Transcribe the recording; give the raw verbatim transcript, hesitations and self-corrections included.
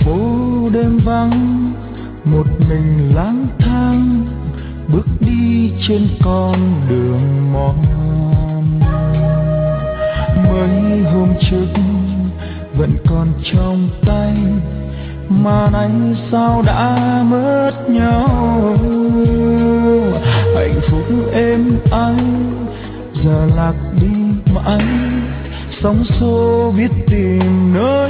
phố đêm vắng, một mình lang thang bước đi trên con đường mòn. Mấy hôm trước vẫn còn trong tay, mà anh sao đã mất nhau. Hạnh phúc êm ái giờ lạc đi mãi, sóng xô biết tìm nơi